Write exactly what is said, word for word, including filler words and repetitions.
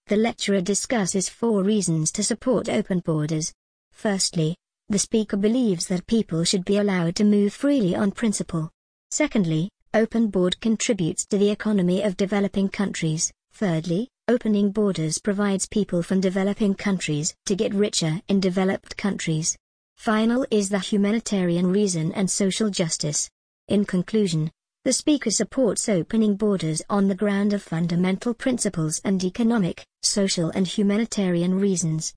The lecturer discusses four reasons to support open borders. Firstly, the speaker believes that people should be allowed to move freely on principle. Secondly, open board contributes to the economy of developing countries. Thirdly, opening borders provides people from developing countries to get richer in developed countries. Final is the humanitarian reason and social justice. In conclusion, the speaker supports opening borders on the ground of fundamental principles and economic, social and humanitarian reasons.